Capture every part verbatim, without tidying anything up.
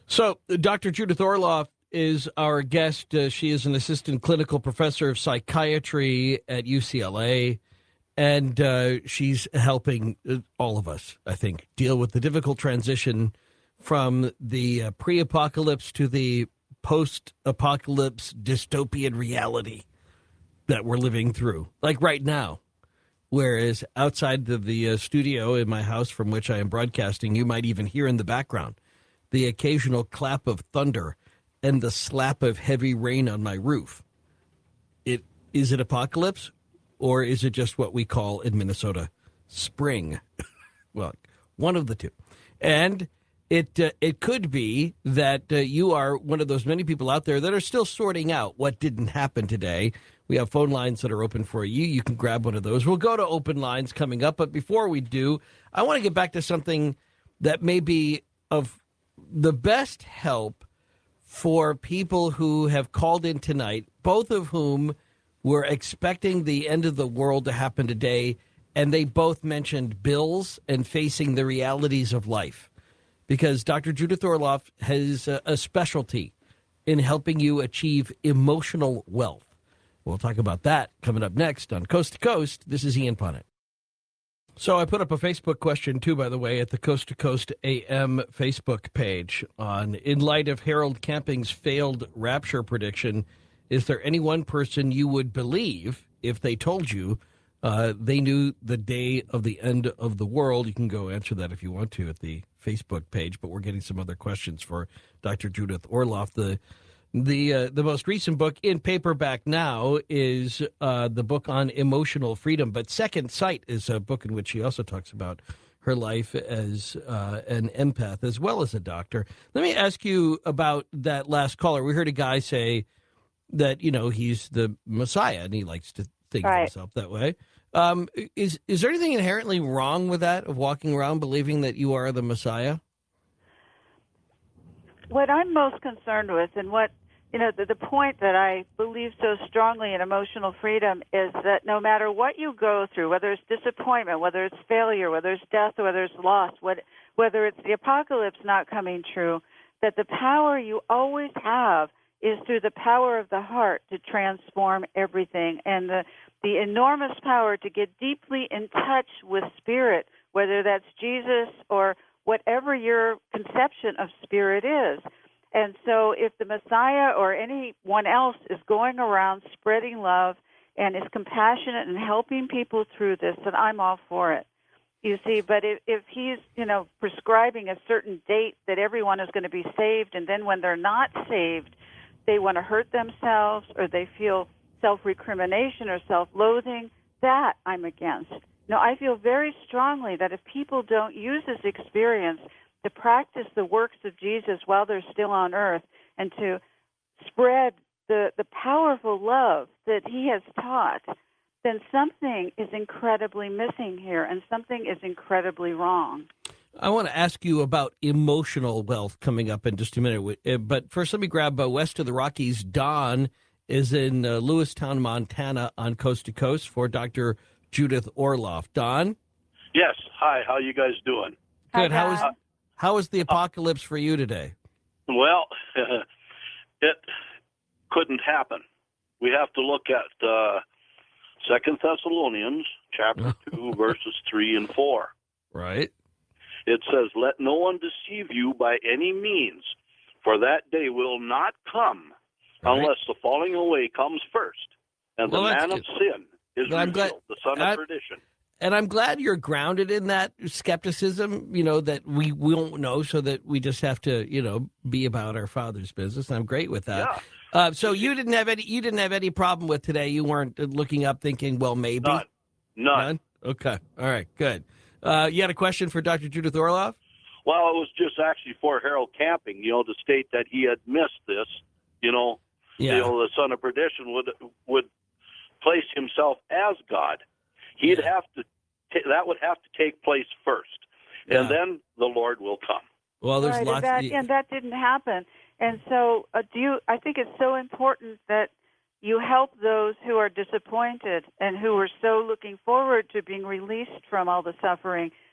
So, Doctor Judith Orloff is our guest. Uh, she is an assistant clinical professor of psychiatry at U C L A, and uh, she's helping uh, all of us, I think, deal with the difficult transition from the uh, pre apocalypse to the post apocalypse dystopian reality that we're living through, like right now. Whereas outside of the uh, studio in my house from which I am broadcasting, you might even hear in the background the occasional clap of thunder and the slap of heavy rain on my roof. It is it apocalypse, or is it just what we call in Minnesota spring? Well, one of the two. And it uh, it could be that uh, you are one of those many people out there that are still sorting out what didn't happen today. We have phone lines that are open for you. You can grab one of those. We'll go to open lines coming up. But before we do, I want to get back to something that may be of the best help for people who have called in tonight, both of whom were expecting the end of the world to happen today, and they both mentioned bills and facing the realities of life. Because Doctor Judith Orloff has a, a specialty in helping you achieve emotional wealth. We'll talk about that coming up next on Coast to Coast. This is Ian Punnett. So I put up a Facebook question, too, by the way, at the Coast to Coast A M Facebook page on, in light of Harold Camping's failed rapture prediction, is there any one person you would believe if they told you uh, they knew the day of the end of the world? You can go answer that if you want to at the Facebook page, but we're getting some other questions for Doctor Judith Orloff. The The uh, the most recent book in paperback now is uh, the book on emotional freedom. But Second Sight is a book in which she also talks about her life as uh, an empath as well as a doctor. Let me ask you about that last caller. We heard a guy say that, you know, he's the Messiah, and he likes to think of Right. himself that way. Um, is is there anything inherently wrong with that, of walking around believing that you are the Messiah? What I'm most concerned with, and what, you know, the, the point that I believe so strongly in emotional freedom is that no matter what you go through, whether it's disappointment, whether it's failure, whether it's death, or whether it's loss, what, whether it's the apocalypse not coming true, that the power you always have is through the power of the heart to transform everything, and the, the enormous power to get deeply in touch with spirit, whether that's Jesus or whatever your conception of spirit is. And so if the Messiah or anyone else is going around spreading love and is compassionate and helping people through this, then I'm all for it. You see, but if, if he's, you know, prescribing a certain date that everyone is going to be saved, and then when they're not saved, they want to hurt themselves or they feel self-recrimination or self-loathing, that I'm against. No, I feel very strongly that if people don't use this experience to practice the works of Jesus while they're still on earth and to spread the, the powerful love that he has taught, then something is incredibly missing here and something is incredibly wrong. I want to ask you about emotional wealth coming up in just a minute. Uh, But first, let me grab uh, west of the Rockies. Don is in uh, Lewistown, Montana on Coast to Coast for Doctor Judith Orloff. Don? Yes. Hi. How you guys doing? Good. Hi, How is, Don. how is the apocalypse for you today? Well, it couldn't happen. We have to look at uh, Second Thessalonians chapter two, verses three and four. Right. It says, "Let no one deceive you by any means, for that day will not come Right. unless the falling away comes first, and Well, the that's man of good. sin is But I'm glad- revealed, the son of I- perdition." And I'm glad you're grounded in that skepticism, you know, that we won't know, so that we just have to, you know, be about our Father's business. I'm great with that. Yeah. Uh, so you didn't have any you didn't have any problem with today. You weren't looking up thinking, well, maybe. None. None. None? Okay. All right. Good. Uh, you had a question for Doctor Judith Orloff? Well, it was just actually for Harold Camping, you know, to state that he had missed this, you know, Yeah. you know, the son of perdition would would place himself as God. He'd Yeah. have to ta- that would have to take place first, and Yeah. then the Lord will come. Well, there's right, lots. and that, of, and that didn't happen. And so, uh, do you? I think it's so important that you help those who are disappointed and who are so looking forward to being released from all the suffering,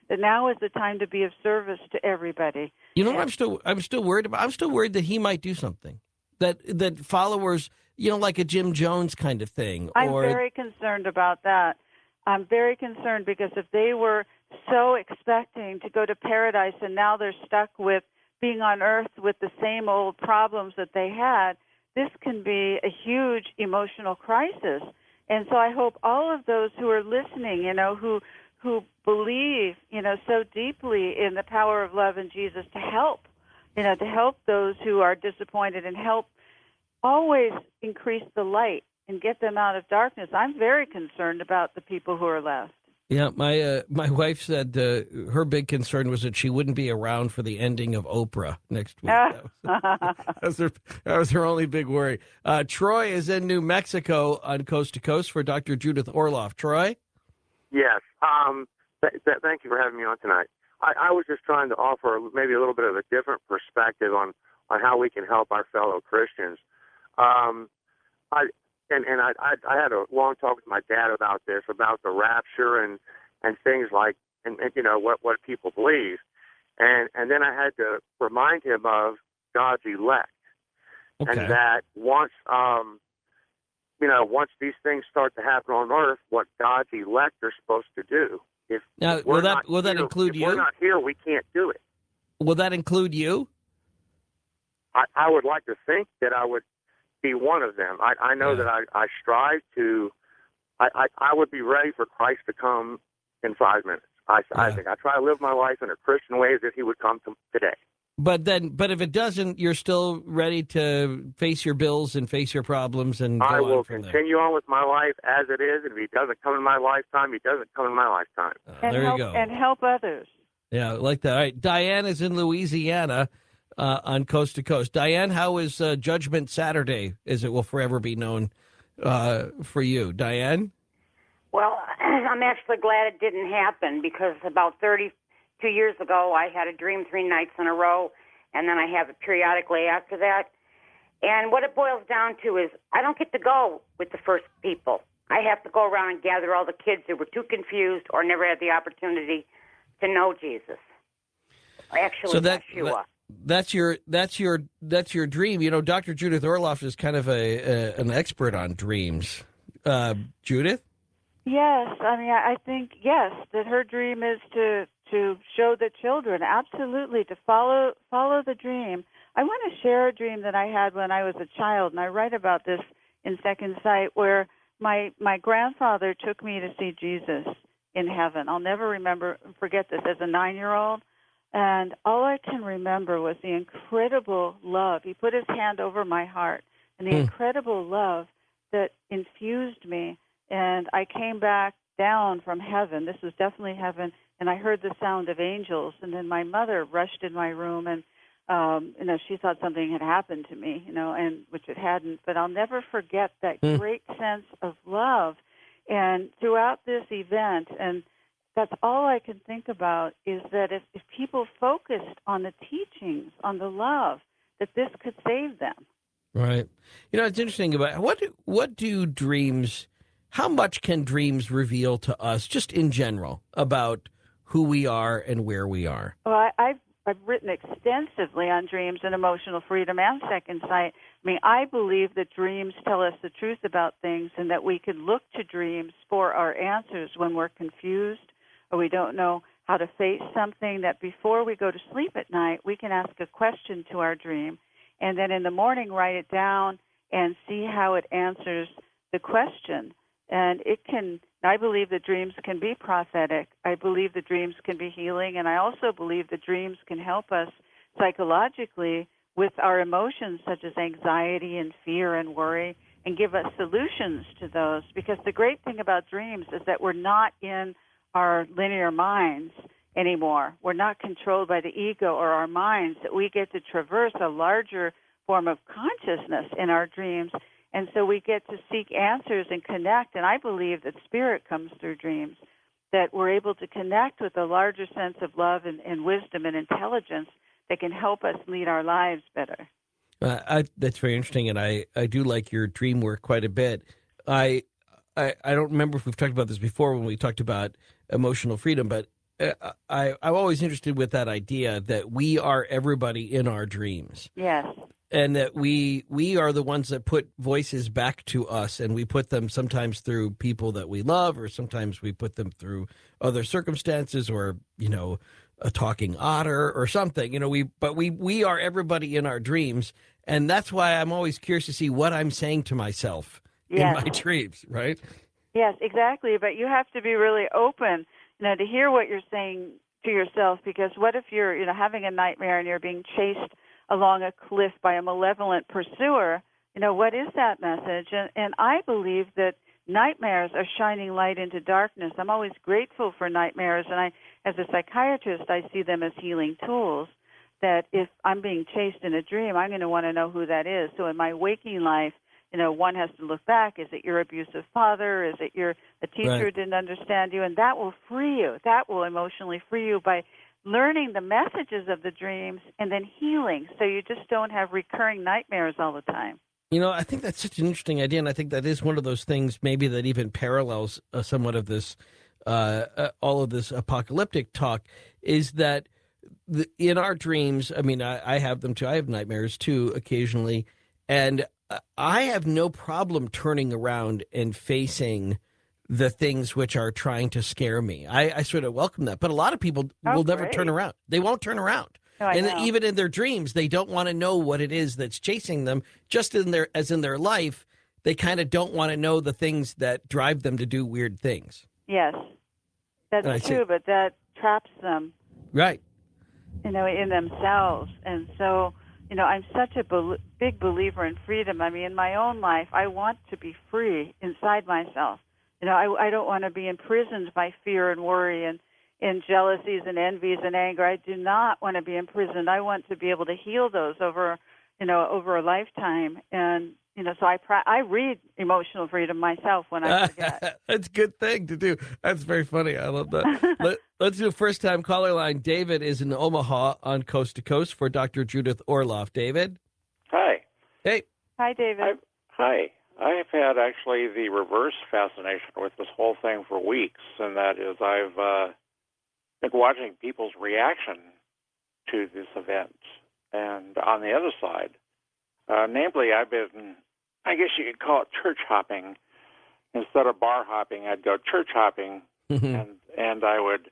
that now is the time to be of service to everybody. You know And- what I'm still I'm still worried about? I'm still worried that he might do something. That that followers, you know, like a Jim Jones kind of thing. I'm or very concerned about that. I'm very concerned because if they were so expecting to go to paradise and now they're stuck with being on earth with the same old problems that they had, this can be a huge emotional crisis. And so I hope all of those who are listening, you know, who who believe, you know, so deeply in the power of love in Jesus to help, you know, to help those who are disappointed and help always increase the light and get them out of darkness. I'm very concerned about the people who are left. Yeah, my uh, my wife said uh, her big concern was that she wouldn't be around for the ending of Oprah next week. That was, that was her, that was her only big worry. Uh, Troy is in New Mexico on Coast to Coast for Doctor Judith Orloff. Troy? Yes. Um, th- th- thank you for having me on tonight. I, I was just trying to offer maybe a little bit of a different perspective on, on how we can help our fellow Christians. Um, I and, and I, I I had a long talk with my dad about this, about the rapture and, and things like, and, and you know, what, what people believe. And and then I had to remind him of God's elect. Okay. And that once, um, you know, once these things start to happen on earth, what God's elect are supposed to do. If, Now, if we're will that not will that here- include if you? we're not here, we can't do it. Will that include you? I, I would like to think that I would be one of them. I, I know Yeah. that I, I strive to, I, I, I would be ready for Christ to come in five minutes. I, I Yeah. think I try to live my life in a Christian way as if he would come to, today. But then, but if it doesn't, you're still ready to face your bills and face your problems and go I on will from there. continue on with my life as it is, and if he doesn't come in my lifetime, he doesn't come in my lifetime. Uh, and there help, you go. And help others. Yeah, I like that. All right, Diane is in Louisiana uh, on Coast to Coast. Diane, how is uh, Judgment Saturday, as it will forever be known uh, for you? Diane? Well, I'm actually glad it didn't happen because about thirty-two years ago, I had a dream three nights in a row, and then I have it periodically after that. And what it boils down to is I don't get to go with the first people. I have to go around and gather all the kids who were too confused or never had the opportunity to know Jesus. Actually, So that, Yeshua. that- that's your that's your that's your dream. You know, Doctor Judith Orloff is kind of a, a an expert on dreams. Uh, Judith? Yes, I mean, I I think yes that her dream is to to show the children absolutely to follow follow the dream. I want to share a dream that I had when I was a child, and I write about this in Second Sight, where my my grandfather took me to see Jesus in heaven. I'll never remember forget this as a nine-year-old, and all I can remember was the incredible love. He put his hand over my heart, and the Hmm. incredible love that infused me. And I came back down from heaven. This was definitely heaven. And I heard the sound of angels. And then my mother rushed in my room, and um, you know, she thought something had happened to me, you know, and which it hadn't. But I'll never forget that Hmm. great sense of love. And throughout this event, and that's all I can think about, is that if, if people focused on the teachings, on the love, that this could save them. Right. You know, it's interesting about what do, what do dreams, how much can dreams reveal to us just in general about who we are and where we are? Well, I, I've I've written extensively on dreams and emotional freedom and Second Sight. I mean, I believe that dreams tell us the truth about things, and that we can look to dreams for our answers when we're confused or we don't know how to face something. That before we go to sleep at night, we can ask a question to our dream, and then in the morning write it down and see how it answers the question. And it can, I believe that dreams can be prophetic. I believe that dreams can be healing. And I also believe that dreams can help us psychologically with our emotions, such as anxiety and fear and worry, and give us solutions to those. Because the great thing about dreams is that we're not in our linear minds anymore. We're not controlled by the ego or our minds, that we get to traverse a larger form of consciousness in our dreams. And so we get to seek answers and connect. And I believe that spirit comes through dreams, that we're able to connect with a larger sense of love and, and wisdom and intelligence that can help us lead our lives better. Uh, I, that's very interesting, and I, I do like your dream work quite a bit. I, I I don't remember if we've talked about this before when we talked about emotional freedom, but uh, I, I'm always interested with that idea that we are everybody in our dreams. Yes. And that we we are the ones that put voices back to us, and we put them sometimes through people that we love, or sometimes we put them through other circumstances, or you know, a talking otter or something. You know, we but we we are everybody in our dreams, and that's why I'm always curious to see what I'm saying to myself Yes. in my dreams. Right? Yes, exactly. But you have to be really open, you know, to hear what you're saying to yourself. Because what if you're, you know, having a nightmare and you're being chased along a cliff by a malevolent pursuer? You know, what is that message? And, and I believe that nightmares are shining light into darkness. I'm always grateful for nightmares, and I, as a psychiatrist, I see them as healing tools. That if I'm being chased in a dream, I'm going to want to know who that is. So in my waking life, you know, one has to look back. Is it your abusive father? Is it your a teacher Right. who didn't understand you? And that will free you. That will emotionally free you by learning the messages of the dreams and then healing, so you just don't have recurring nightmares all the time. You know, I think that's such an interesting idea, and I think that is one of those things maybe that even parallels uh, somewhat of this, uh, uh, all of this apocalyptic talk, is that the, in our dreams, I mean, I, I have them too. I have nightmares too occasionally, and uh, I have no problem turning around and facing the things which are trying to scare me. I, I sort of welcome that, but a lot of people Oh, will never great. turn around. They won't turn around. Oh, I And know. even in their dreams, they don't want to know what it is that's chasing them. Just in their, as in their life, they kind of don't want to know the things that drive them to do weird things. Yes, that's I see. true, but that traps them, Right. you know, in themselves. And so, you know, I'm such a bel- big believer in freedom. I mean, in my own life, I want to be free inside myself. You know, I, I don't want to be imprisoned by fear and worry and, and jealousies and envies and anger. I do not want to be imprisoned. I want to be able to heal those over, you know, over a lifetime. And, you know, so I pra- I read Emotional Freedom myself when I forget. That's a good thing to do. That's very funny. I love that. Let, let's do a first-time caller line. David is in Omaha on Coast to Coast for Doctor Judith Orloff. David? Hi. Hey. Hi, David. I, hi. I have had actually the reverse fascination with this whole thing for weeks, and that is I've uh, been watching people's reaction to this event. And on the other side, uh, namely, I've been, I guess you could call it church hopping. Instead of bar hopping, I'd go church hopping, and and I would,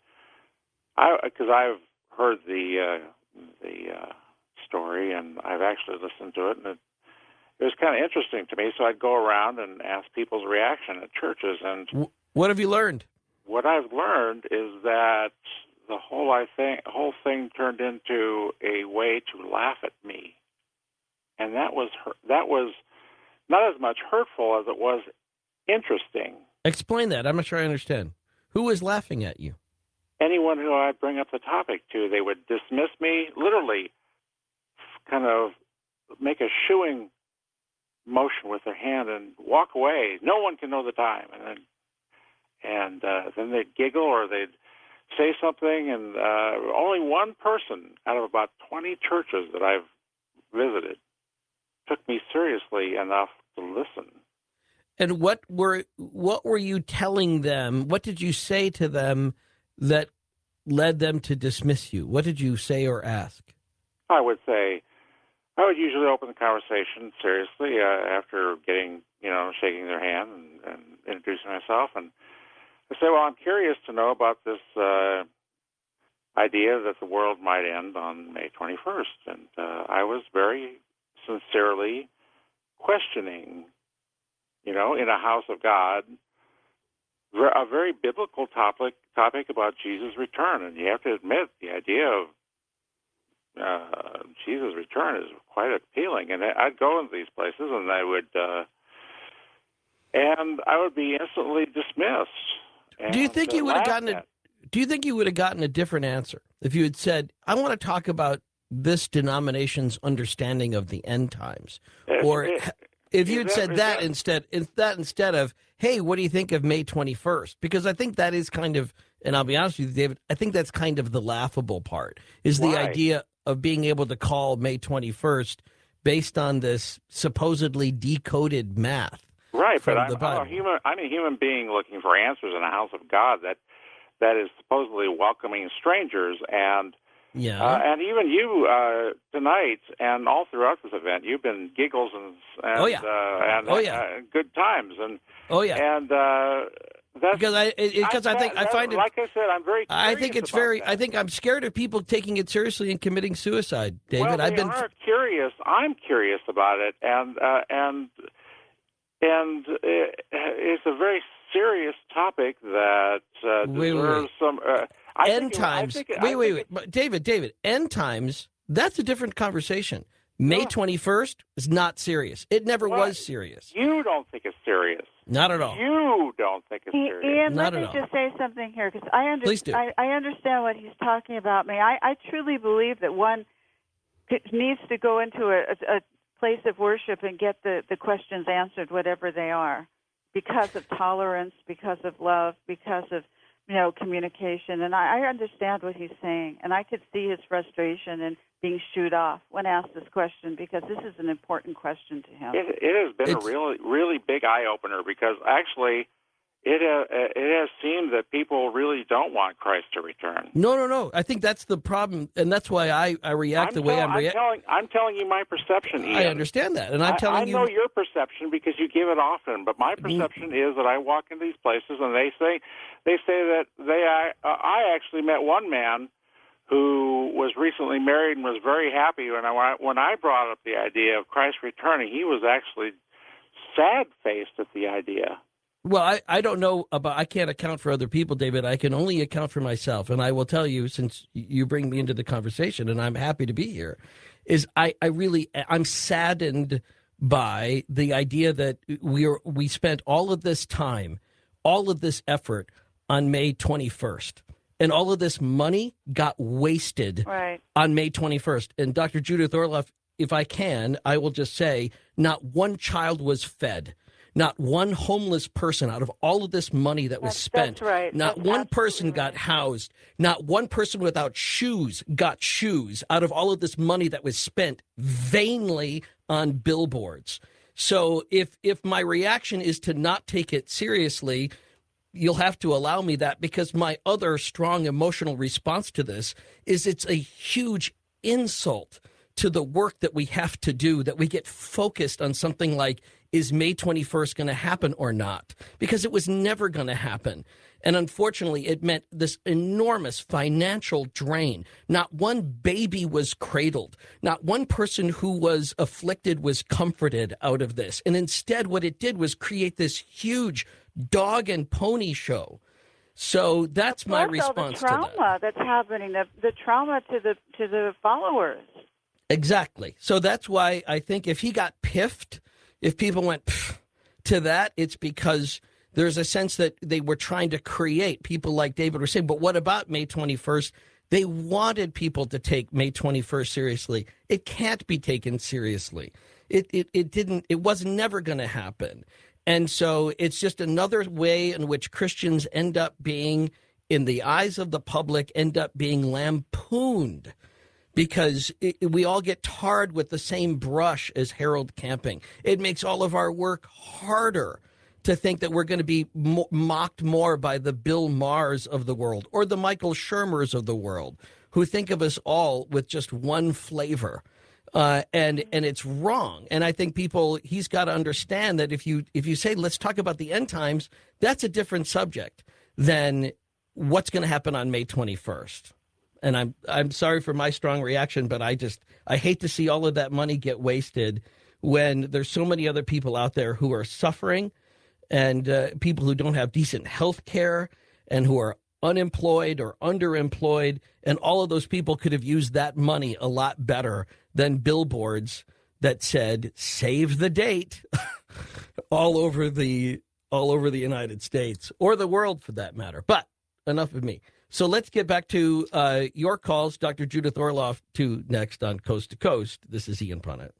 I because I've heard the uh, the uh, story, and I've actually listened to it, and it, it was kind of interesting to me. So I'd go around and ask people's reaction at churches, and What have you learned? what I've learned is that the whole I think whole thing turned into a way to laugh at me, and that was hu- that was not as much hurtful as it was interesting. Explain that. I'm not sure I understand. Who was laughing at you? Anyone who I'd bring up the topic to, they would dismiss me, literally kind of make a shooing motion with their hand and walk away. No one can know the time. And then and uh, then they'd giggle or they'd say something, and uh, only one person out of about twenty churches that I've visited took me seriously enough to listen. And what were what were you telling them? What did you say to them that led them to dismiss you? What did you say or ask? I would say, I would usually open the conversation seriously uh, after getting, you know, shaking their hand and, and introducing myself. And I say, well, I'm curious to know about this uh, idea that the world might end on May twenty-first. And uh, I was very sincerely questioning, you know, in a house of God, a very biblical topic topic about Jesus' return. And you have to admit, the idea of uh, Jesus' return is quite appealing. And I'd go into these places, and I would, uh, and I would be instantly dismissed. And, Do you think uh, you would have laughed gotten a at. Do you think you would have gotten a different answer if you had said, "I want to talk about this denomination's understanding of the end times," It- or it- if you is had that- said is that that- instead, in that instead of, "Hey, what do you think of May twenty-first?" Because I think that is kind of, and I'll be honest with you, David, I think that's kind of the laughable part is the Why? idea of being able to call May twenty-first based on this supposedly decoded math. Right, from but I'm, the I'm Bible. a human. I'm a human being looking for answers in a house of God. That that is supposedly welcoming strangers. And Yeah. uh, and even you uh, tonight and all throughout this event, you've been giggles and and Oh, yeah. uh, and Oh, yeah. uh, good times. And Oh, yeah. and uh, that's Because I it, because I, that- think I that- find it. like I said, I'm very. I think curious it's about very. that. I think I'm scared of people taking it seriously and committing suicide, David. Well, they I've been. are curious. I'm curious about it, and uh, and and it, it's a very serious topic that uh, Wait, wait, deserves wait. some. Uh, I End think it- I times. think it- I wait, think wait, it- wait. But David, David. End times. That's a different conversation. May No. twenty-first is not serious. It never What? was serious. You don't think it's serious. Not at all. You don't think it's I- serious. Ian, Not let me at all. just say something here because I, under- Please do. I, I understand what he's talking about. Me, I, I truly believe that one c- needs to go into a, a, a place of worship and get the, the questions answered, whatever they are, because of tolerance, because of love, because of you know communication. And I, I understand what he's saying, and I could see his frustration and being shooed off when asked this question because this is an important question to him. It, it has been It's- a really, really big eye opener because actually, it uh, it has seemed that people really don't want Christ to return. No, no, no. I think that's the problem, and that's why I, I react I'm the way tell- I'm I'm reacting. telling, I'm telling you my perception. Ian. I understand that, and I'm I- telling I you. know your perception because you give it often, but my perception is that I walk into these places and they say, they say that they. I, uh, I actually met one man who was recently married and was very happy when I when I brought up the idea of Christ returning. He was actually sad faced at the idea. Well, I, I don't know about, I can't account for other people, David. I can only account for myself. And I will tell you, since you bring me into the conversation, and I'm happy to be here, is I, I really, I'm saddened by the idea that we are, we spent all of this time, all of this effort on May twenty-first. And all of this money got wasted Right. on May twenty-first. And Doctor Judith Orloff, if I can, I will just say, not one child was fed. Not one homeless person out of all of this money that was That's- spent. that's right. Not That's one person absolutely got right. housed. Not one person without shoes got shoes out of all of this money that was spent vainly on billboards. So if if my reaction is to not take it seriously, you'll have to allow me that, because my other strong emotional response to this is it's a huge insult to the work that we have to do, that we get focused on something like, is May twenty-first going to happen or not? Because it was never going to happen. And unfortunately, it meant this enormous financial drain. Not one baby was cradled. Not one person who was afflicted was comforted out of this. And instead, what it did was create this huge dog and pony show. So that's my Plus all the response to trauma that. that's happening, the, the trauma to the to the followers. Exactly. So that's why I think if he got piffed, if people went pff, to that, it's because there's a sense that they were trying to create, people like David were saying, but what about May twenty-first? They wanted people to take May twenty-first seriously. It can't be taken seriously. It it, it didn't, it was never going to happen. And so it's just another way in which Christians end up being, in the eyes of the public, end up being lampooned. Because it, we all get tarred with the same brush as Harold Camping. It makes all of our work harder to think that we're going to be mo- mocked more by the Bill Maher's of the world or the Michael Shermers of the world, who think of us all with just one flavor. Uh, and and it's wrong. And I think people, he's got to understand that if you if you say, let's talk about the end times, that's a different subject than what's going to happen on May twenty-first. And I'm I'm sorry for my strong reaction, but I just I hate to see all of that money get wasted when there's so many other people out there who are suffering, and uh, people who don't have decent health care and who are unemployed or underemployed. And all of those people could have used that money a lot better than billboards that said "save the date" all over the all over the United States or the world for that matter. But enough of me. So let's get back to uh, your calls. Doctor Judith Orloff, to next on Coast to Coast. This is Ian Punnett.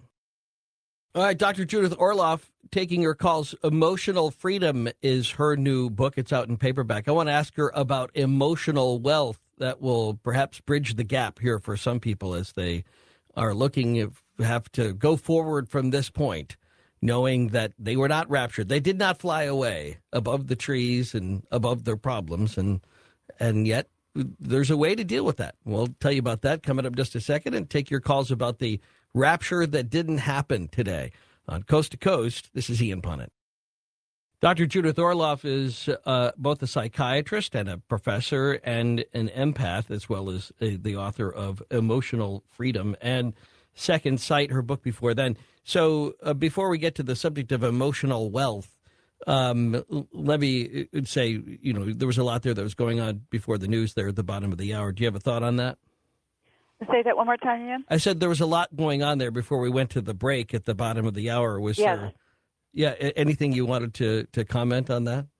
All right, Doctor Judith Orloff, taking your calls. Emotional Freedom is her new book. It's out in paperback. I want to ask her about emotional wealth that will perhaps bridge the gap here for some people as they are looking to have to go forward from this point, knowing that they were not raptured. They did not fly away above the trees and above their problems and and yet there's a way to deal with that. We'll tell you about that coming up in just a second, and take your calls about the rapture that didn't happen today on Coast to Coast. This is Ian Punnett. Doctor Judith Orloff is uh, both a psychiatrist and a professor and an empath, as well as uh, the author of Emotional Freedom and Second Sight, her book before then. So uh, before we get to the subject of emotional wealth, um, let me say, you know, there was a lot there that was going on before the news there at the bottom of the hour. Do you have a thought on that? Say that one more time, Ian. I said there was a lot going on there before we went to the break at the bottom of the hour. Was Yes. there, yeah, anything you wanted to, to comment on that?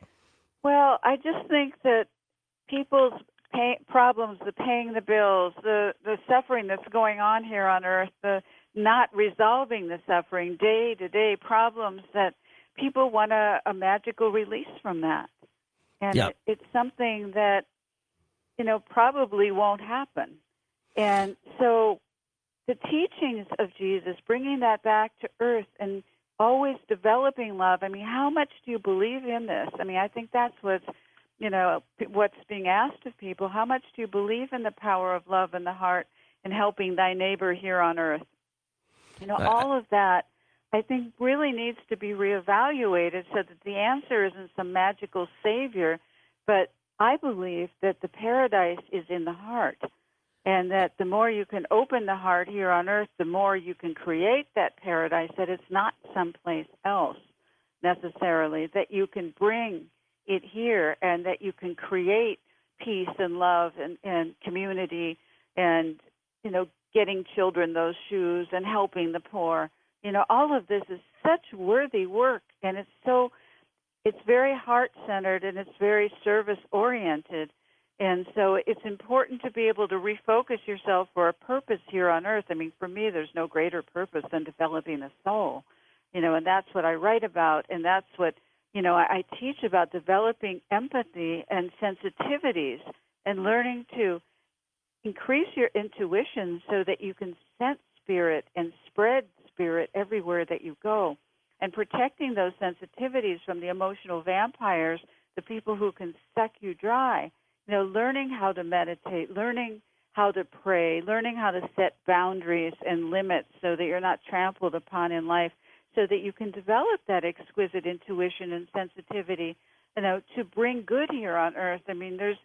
Well, I just think that people's pay, problems, the paying the bills, the, the suffering that's going on here on Earth, the not resolving the suffering, day-to-day problems, that people want a, a magical release from that. And Yeah. it, it's something that, you know, probably won't happen. And so the teachings of Jesus, bringing that back to earth and always developing love. I mean, how much do you believe in this? I mean, I think that's what's, you know, what's being asked of people. How much do you believe in the power of love in the heart and helping thy neighbor here on earth? You know, all of that, I think, really needs to be reevaluated so that the answer isn't some magical savior, but I believe that the paradise is in the heart, and that the more you can open the heart here on earth, the more you can create that paradise, that it's not someplace else necessarily, that you can bring it here, and that you can create peace and love and, and community and, you know, getting children those shoes and helping the poor. You know, all of this is such worthy work, and it's so, it's very heart-centered and it's very service-oriented. And so it's important to be able to refocus yourself for a purpose here on earth. I mean, for me, there's no greater purpose than developing a soul, you know, and that's what I write about, and that's what, you know, I, I teach about developing empathy and sensitivities and learning to increase your intuition so that you can sense spirit and spread spirit everywhere that you go, and protecting those sensitivities from the emotional vampires, the people who can suck you dry. You know, learning how to meditate, learning how to pray, learning how to set boundaries and limits so that you're not trampled upon in life, so that you can develop that exquisite intuition and sensitivity, you know, to bring good here on earth. I mean, there's,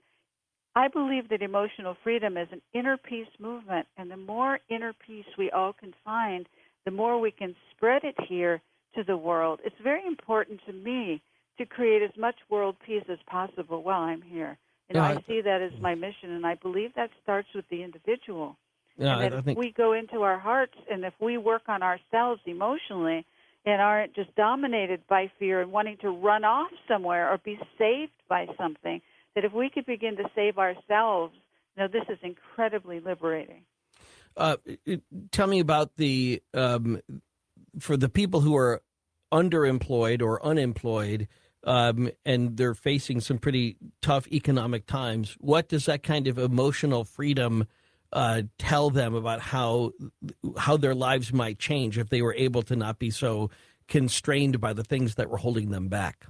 I believe that emotional freedom is an inner peace movement, and the more inner peace we all can find, the more we can spread it here to the world. It's very important to me to create as much world peace as possible while I'm here. You know, Yeah, I see that as my mission, and I believe that starts with the individual. Yeah, and that I if think we go into our hearts, and if we work on ourselves emotionally and aren't just dominated by fear and wanting to run off somewhere or be saved by something, that if we could begin to save ourselves, you know, this is incredibly liberating. Uh, tell me about the, um, for the people who are underemployed or unemployed, um, and they're facing some pretty tough economic times, what does that kind of emotional freedom uh, tell them about how how their lives might change if they were able to not be so constrained by the things that were holding them back?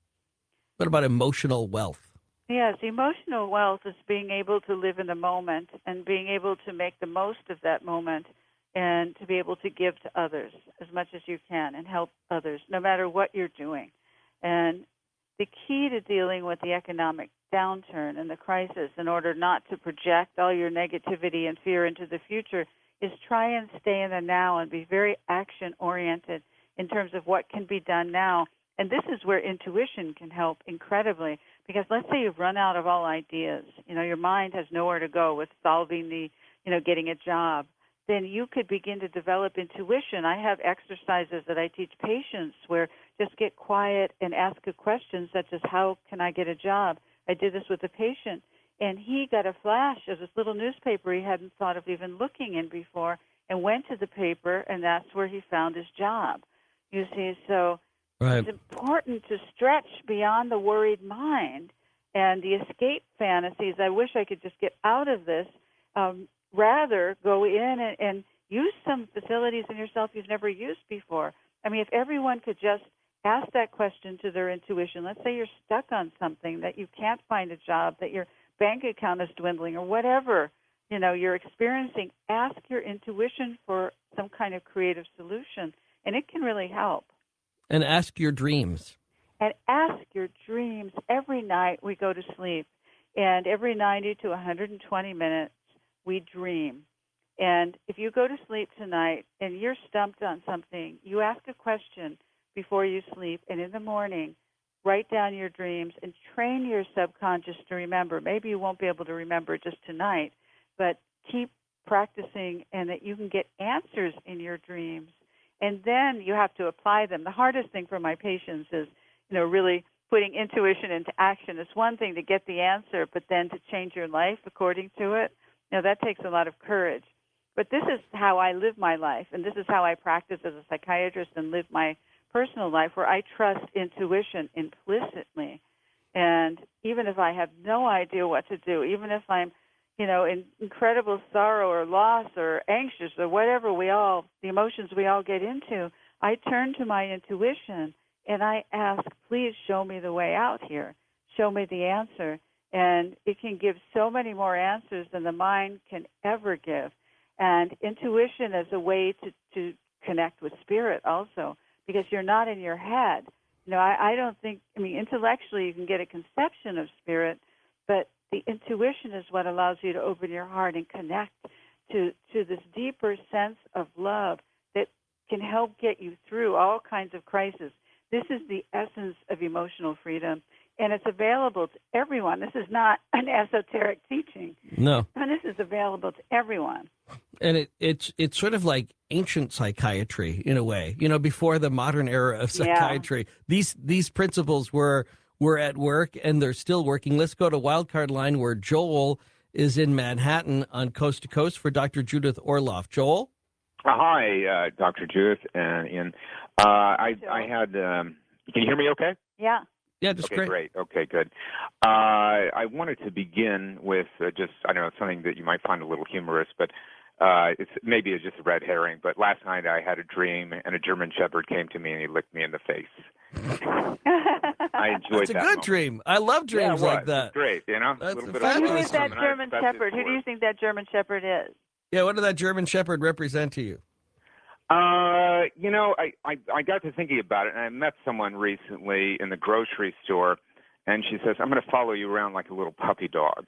What about emotional wealth? Yes, emotional wealth is being able to live in the moment and being able to make the most of that moment and to be able to give to others as much as you can and help others, no matter what you're doing. And the key to dealing with the economic downturn and the crisis, in order not to project all your negativity and fear into the future, is try and stay in the now and be very action-oriented in terms of what can be done now. And this is where intuition can help incredibly, because let's say you've run out of all ideas. You know, your mind has nowhere to go with solving the, you know, getting a job. Then you could begin to develop intuition. I have exercises that I teach patients where just get quiet and ask a question such as, how can I get a job? I did this with a patient, and he got a flash of this little newspaper he hadn't thought of even looking in before, and went to the paper, and that's where he found his job. You see, so Right. it's important to stretch beyond the worried mind and the escape fantasies. I wish I could just get out of this. Um, rather, go in and, and use some facilities in yourself you've never used before. I mean, if everyone could just ask that question to their intuition. Let's say you're stuck on something, that you can't find a job, that your bank account is dwindling, or whatever, you know, you're experiencing. Ask your intuition for some kind of creative solution, and it can really help. And ask your dreams. And ask your dreams. Every night we go to sleep, and every ninety to one hundred twenty minutes we dream. And if you go to sleep tonight and you're stumped on something, you ask a question before you sleep, and in the morning, write down your dreams and train your subconscious to remember. Maybe you won't be able to remember just tonight, but keep practicing, and that you can get answers in your dreams. And then you have to apply them. The hardest thing for my patients is, you know, really putting intuition into action. It's one thing to get the answer, but then to change your life according to it, you know, that takes a lot of courage. But this is how I live my life, and this is how I practice as a psychiatrist and live my personal life, where I trust intuition implicitly. And even if I have no idea what to do, even if I'm, you know, in incredible sorrow or loss or anxious or whatever we all, the emotions we all get into, I turn to my intuition and I ask, please show me the way out here. Show me the answer. And it can give so many more answers than the mind can ever give. And intuition is a way to, to connect with spirit also, because you're not in your head. You know, I, I don't think, I mean, intellectually you can get a conception of spirit, but the intuition is what allows you to open your heart and connect to, to this deeper sense of love that can help get you through all kinds of crises. This is the essence of emotional freedom, and it's available to everyone. This is not an esoteric teaching. No. And this is available to everyone. And it, it's it's sort of like ancient psychiatry in a way, you know, before the modern era of psychiatry. Yeah. These these principles were were at work, and they're still working. Let's go to Wildcard Line, where Joel is in Manhattan on Coast to Coast for Doctor Judith Orloff. Joel? Uh, hi, uh, Doctor Judith and Ian. Uh, I, I had, um, can you hear me okay? Yeah. Yeah, just okay, great. great. Okay, good. Uh, I wanted to begin with uh, just, I don't know, something that you might find a little humorous, but uh, it's maybe it's just a red herring. But last night I had a dream, and a German Shepherd came to me and he licked me in the face. I enjoyed That's a that good moment. dream. I love dreams yeah, like that. It's great, you know. That's a little bit fabulous. Who of is that German Shepherd? Who do you think that German Shepherd is? Yeah, what did that German Shepherd represent to you? Uh, you know, I, I, I got to thinking about it, and I met someone recently in the grocery store, and she says, I'm going to follow you around like a little puppy dog.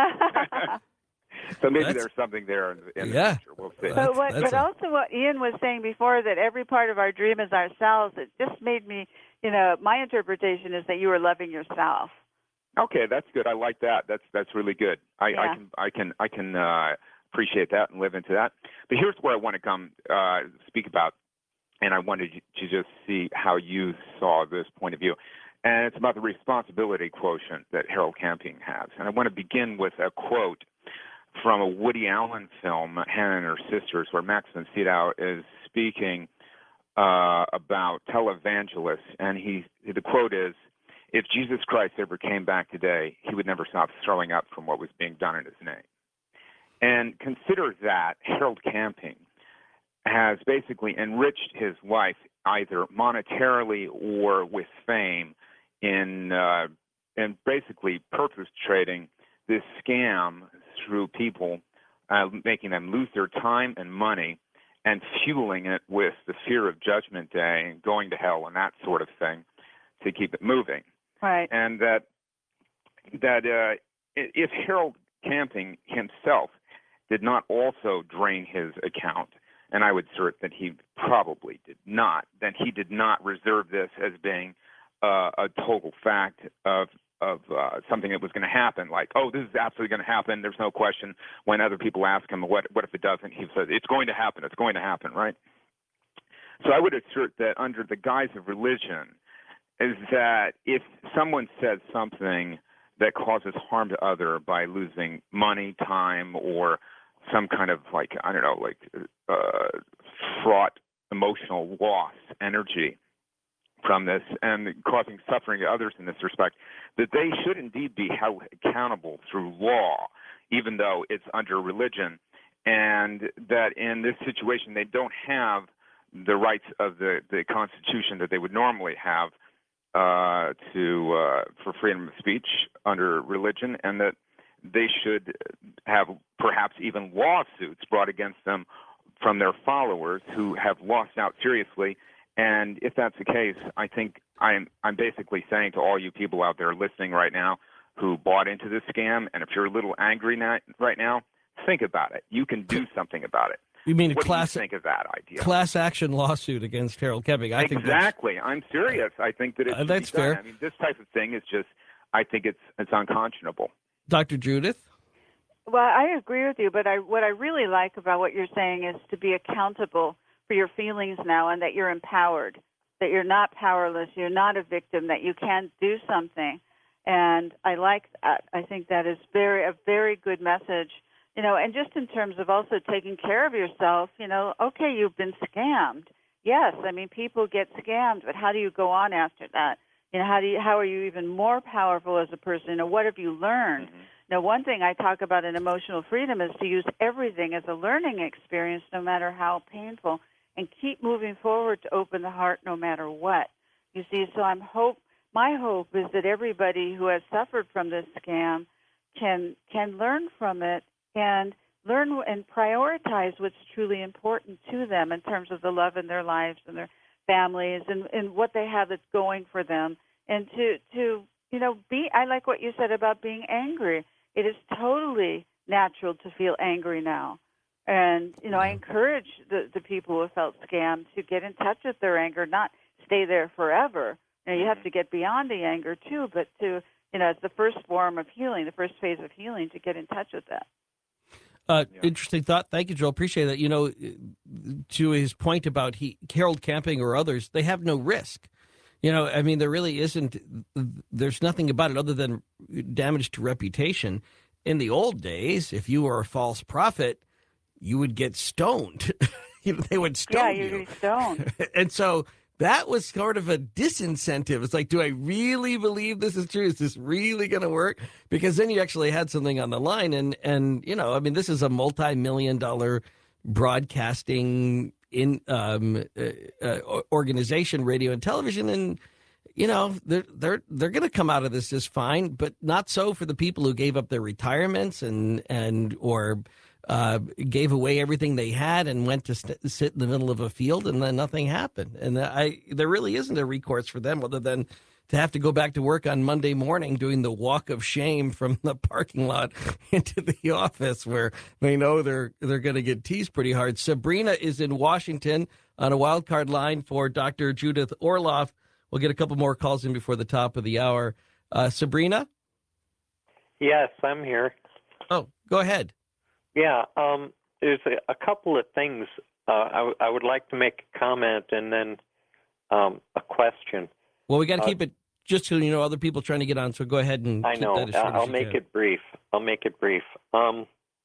So maybe That's, there's something there in, in yeah. the future. We'll see. But, what, but a... also what Ian was saying before, that every part of our dream is ourselves, it just made me, you know, my interpretation is that you were loving yourself. Okay, that's good. I like that. That's that's really good. I, Yeah. I can I can I can uh, appreciate that and live into that. But here's where I want to come uh, speak about, and I wanted to just see how you saw this point of view. And it's about the responsibility quotient that Harold Camping has. And I want to begin with a quote from a Woody Allen film, Hannah and Her Sisters, where Max von Sydow is speaking uh, about televangelists. And he the quote is, if Jesus Christ ever came back today, he would never stop throwing up from what was being done in his name. And consider that Harold Camping has basically enriched his life either monetarily or with fame in uh, in basically perpetrating this scam through people, uh, making them lose their time and money, and fueling it with the fear of Judgment Day and going to hell and that sort of thing to keep it moving. Right. And that that uh, if Harold Camping himself did not also drain his account, and I would assert that he probably did not, then he did not reserve this as being uh, a total fact of of uh, something that was going to happen. Like, oh, this is absolutely going to happen. There's no question. When other people ask him, what what if it doesn't? He says, it's going to happen. It's going to happen, right? So I would assert that under the guise of religion, is that if someone says something that causes harm to other by losing money, time, or some kind of like, I don't know, like uh, fraught emotional loss, energy from this, and causing suffering to others in this respect, that they should indeed be held accountable through law, even though it's under religion, and that in this situation they don't have the rights of the, the Constitution that they would normally have uh, to uh, for freedom of speech under religion, and that they should have perhaps even lawsuits brought against them from their followers who have lost out seriously. And if that's the case, I think I'm I'm basically saying to all you people out there listening right now who bought into this scam, and if you're a little angry now, right now, think about it. You can do something about it. You mean a what class, do you think of that idea? Class action lawsuit against Harold Camping? I think exactly. I'm serious. I think that it's uh, that's fair. I mean, this type of thing is just. I think it's it's unconscionable. Doctor Judith? Well, I agree with you, but I, what I really like about what you're saying is to be accountable for your feelings now, and that you're empowered, that you're not powerless, you're not a victim, that you can do something. And I like that. I think that is very a very good message. You know, and just in terms of also taking care of yourself, you know, okay, you've been scammed. Yes, I mean, people get scammed, but how do you go on after that? You know, how do you, how are you even more powerful as a person? You know, what have you learned? Mm-hmm. Now, one thing I talk about in emotional freedom is to use everything as a learning experience, no matter how painful, and keep moving forward to open the heart no matter what. You see, so I'm hope my hope is that everybody who has suffered from this scam can can learn from it and learn and prioritize what's truly important to them in terms of the love in their lives and their families and, and what they have that's going for them. And to, to, you know, be, I like what you said about being angry. It is totally natural to feel angry now. And, you know, I encourage the, the people who have felt scammed to get in touch with their anger, not stay there forever. You know, you have to get beyond the anger, too, but to, you know, it's the first form of healing, the first phase of healing, to get in touch with that. Uh, yeah. Interesting thought. Thank you, Joel. Appreciate that. You know, to his point about he, Harold Camping or others, they have no risk. You know, I mean, there really isn't, there's nothing about it other than damage to reputation. In the old days, if you were a false prophet, you would get stoned. You know, they would stone yeah, you. Yeah, you'd be stoned. And so that was sort of a disincentive. It's like, do I really believe this is true? Is this really going to work? Because then you actually had something on the line. And, and you know, I mean, this is a multi-million dollar broadcasting in um, uh, uh, organization, radio and television. And, you know, they're, they're, they're going to come out of this just fine, but not so for the people who gave up their retirements and, and, or, Uh, gave away everything they had and went to st- sit in the middle of a field, and then nothing happened. And I, there really isn't a recourse for them other than to have to go back to work on Monday morning doing the walk of shame from the parking lot into the office, where they know they're they're going to get teased pretty hard. Sabrina is in Washington on a wild card line for Doctor Judith Orloff. We'll get a couple more calls in before the top of the hour. Uh, Sabrina? Yes, I'm here. Oh, go ahead. Yeah, um, there's a, a couple of things. Uh, I, w- I would like to make a comment and then um, a question. Well, we got to uh, keep it just so you know other people trying to get on. So go ahead and I keep know. that as short I'll as you make can. it brief. I'll make it brief. Um,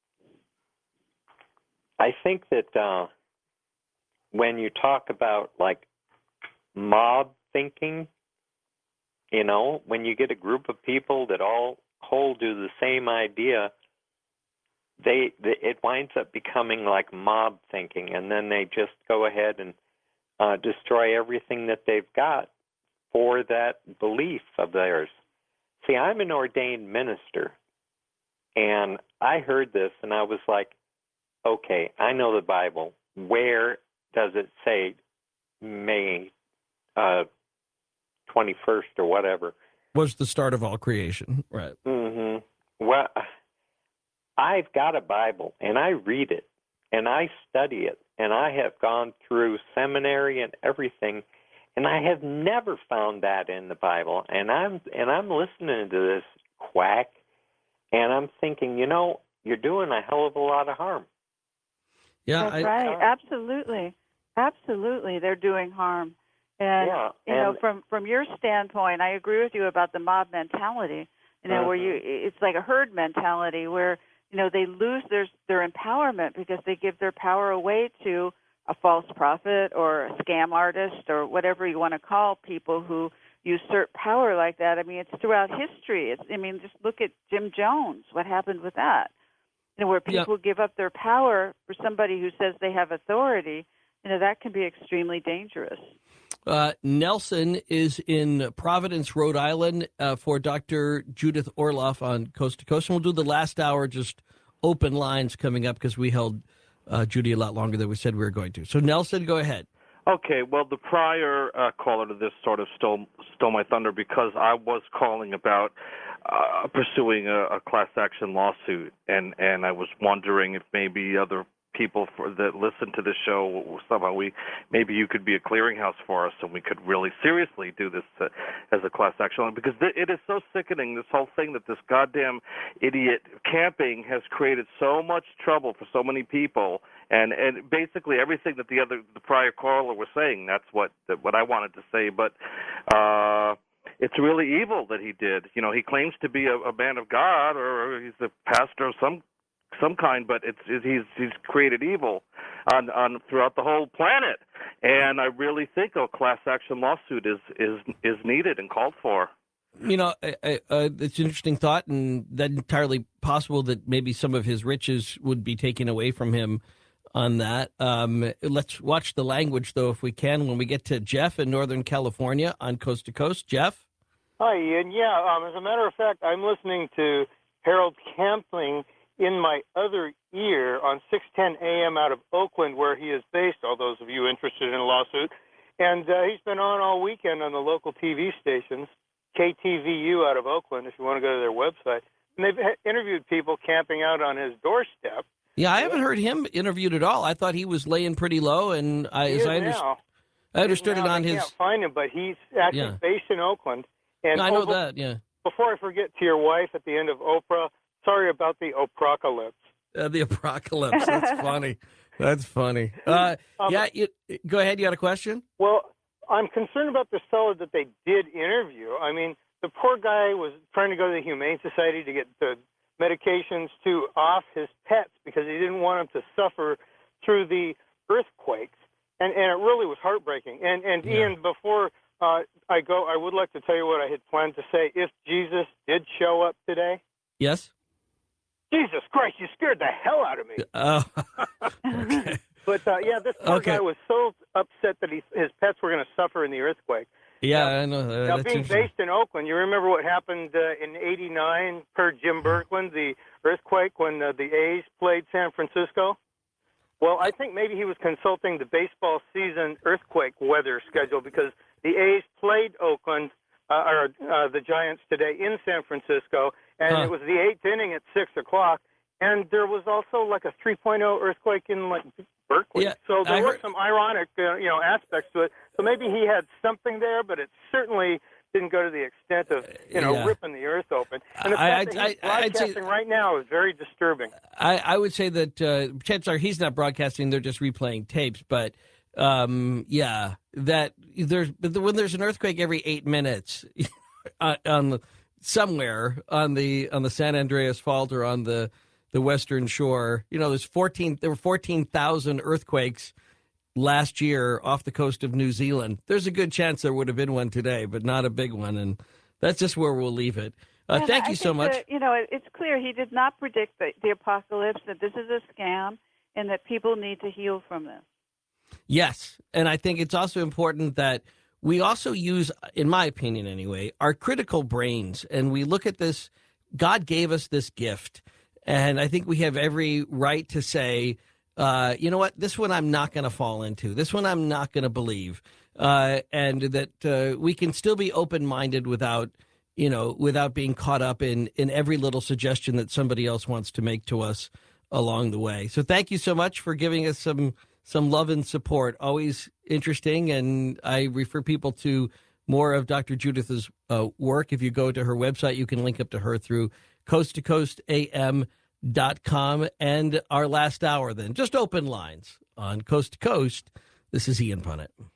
I think that uh, when you talk about like mob thinking, you know, when you get a group of people that all hold to the same idea, They, they, it winds up becoming like mob thinking, and then they just go ahead and uh, destroy everything that they've got for that belief of theirs. See, I'm an ordained minister, and I heard this, and I was like, okay, I know the Bible. Where does it say May uh, twenty-first or whatever? Was the start of all creation, right? Mm-hmm. Well, I've got a Bible, and I read it, and I study it, and I have gone through seminary and everything, and I have never found that in the Bible. And I'm and I'm listening to this quack, and I'm thinking, you know, you're doing a hell of a lot of harm. Yeah, That's I, right. Absolutely, absolutely, they're doing harm. And yeah, you know, and, from from your standpoint, I agree with you about the mob mentality. You know, uh-huh. where you it's like a herd mentality where you know they lose their their empowerment because they give their power away to a false prophet or a scam artist or whatever you want to call people who usurp power like that. I mean, it's throughout history. It's, I mean, just look at Jim Jones. What happened with that? You know, where people Yeah. give up their power for somebody who says they have authority. you know, that can be extremely dangerous. Uh, Nelson is in Providence, Rhode Island, uh, for Doctor Judith Orloff on Coast to Coast. And we'll do the last hour, just open lines coming up, because we held uh, Judy a lot longer than we said we were going to. So, Nelson, go ahead. Okay, well, the prior uh, caller to this sort of stole, stole my thunder, because I was calling about uh, pursuing a, a class action lawsuit, and, and I was wondering if maybe other people for, that listen to the show, somehow we maybe you could be a clearinghouse for us, and we could really seriously do this uh, as a class action, because th- it is so sickening, this whole thing, that this goddamn idiot camping has created so much trouble for so many people, and and basically everything that the other the prior caller was saying, that's what that, what I wanted to say, but uh it's really evil that he did. You know, he claims to be a, a man of God, or he's a pastor of some some kind, but it's, it's he's he's created evil on on throughout the whole planet, and I really think a class action lawsuit is is is needed and called for. You know, uh, uh, it's an interesting thought, and that entirely possible that maybe some of his riches would be taken away from him on that. Um, let's watch the language, though, if we can, when we get to Jeff in Northern California on Coast to Coast. Jeff? Hi, Ian. Yeah, um, as a matter of fact, I'm listening to Harold Camping in my other ear on six ten A M out of Oakland, where he is based, all those of you interested in a lawsuit. And uh, he's been on all weekend on the local T V stations, K T V U out of Oakland, if you want to go to their website. And they've interviewed people camping out on his doorstep. Yeah, I haven't heard him interviewed at all. I thought he was laying pretty low, and I, he as is I, under- now. I understood now. it on they his... can't find him, but he's actually Yeah. based in Oakland. And I know over- that, yeah. Before I forget, to your wife at the end of Oprah, sorry about the Oprocalypse. Uh, the apocalypse. That's funny. That's funny. Uh, Um, yeah, you, go ahead. You got a question? Well, I'm concerned about this fellow that they did interview. I mean, the poor guy was trying to go to the Humane Society to get the medications to off his pets because he didn't want them to suffer through the earthquakes. And, and it really was heartbreaking. And, and Yeah. Ian, before uh, I go, I would like to tell you what I had planned to say. If Jesus did show up today, Yes? Jesus Christ, you scared the hell out of me. Oh, okay. But, uh, yeah, this poor Okay. guy was so upset that he, his pets were going to suffer in the earthquake. Yeah, Now- I know. Uh, Now, that's being interesting. based in Oakland, you remember what happened uh, in eighty-nine per Jim Berkland, the earthquake when uh, the A's played San Francisco? Well, I think maybe he was consulting the baseball season earthquake weather schedule because the A's played Oakland, uh, or uh, the Giants today in San Francisco, and Huh. it was the eighth inning at six o'clock, and there was also like a three point oh earthquake in like Berkeley. Yeah, so there I were heard- some ironic, uh, you know, aspects to it. So maybe he had something there, but it certainly didn't go to the extent of, you know, Yeah. ripping the earth open. And the I- fact I- that he's I- I'd say- broadcasting right now is very disturbing. I, I would say that uh, chances are he's not broadcasting; they're just replaying tapes. But um, yeah, that there's when there's an earthquake every eight minutes on, on the, somewhere on the on the San Andreas Fault or on the the Western Shore. You know, there's fourteen. There were fourteen thousand earthquakes last year off the coast of New Zealand. There's a good chance there would have been one today, but not a big one, and that's just where we'll leave it. Uh, And thank I you so think much. that, you know, it, it's clear he did not predict the, the apocalypse, that this is a scam, and that people need to heal from this. Yes. And I think it's also important that we also use, in my opinion anyway, our critical brains. And we look at this, God gave us this gift. And I think we have every right to say, uh, you know what, this one I'm not going to fall into. This one I'm not going to believe. Uh, and that uh, we can still be open-minded without, you know, without being caught up in, in every little suggestion that somebody else wants to make to us along the way. So thank you so much for giving us some some love and support. Always interesting, and I refer people to more of Doctor Judith's uh, work. If you go to her website, you can link up to her through coast to coast a m dot com. And our last hour then, just open lines on Coast to Coast. This is Ian Punnett.